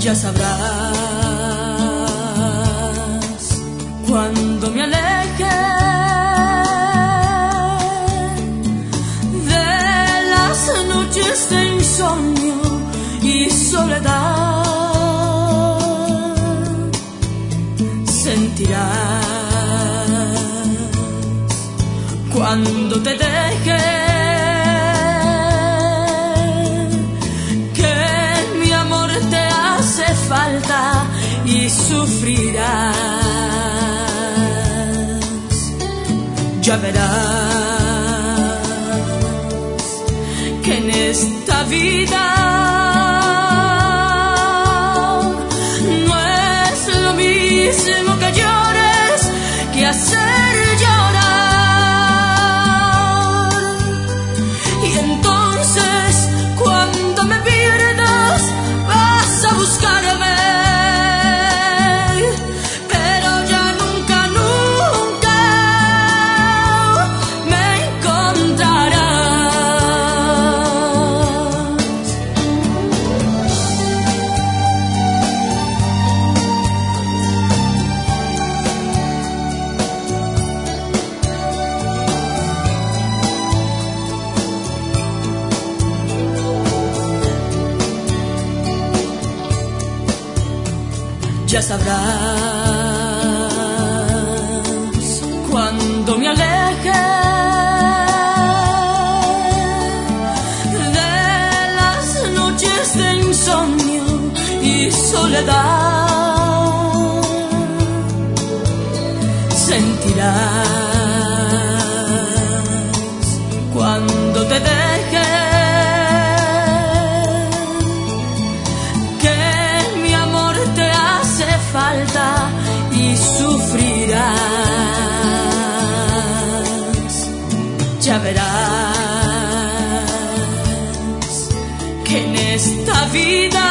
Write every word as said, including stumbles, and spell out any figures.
Ya sabrás cuando me aleje de las noches de insomnio y soledad. Sentirás cuando te deje que mi amor te hace falta y sufrirás. Ya verás que en esta vida no es lo mismo que llores que hacer llorar. Y entonces cuando me pierdas vas a buscarme, pero ya nunca, nunca me encontrarás. Ya sabrás cuando me aleje de las noches de insomnio y soledad. Sentirás cuando te deje falta y sufrirás. Ya verás que en esta vida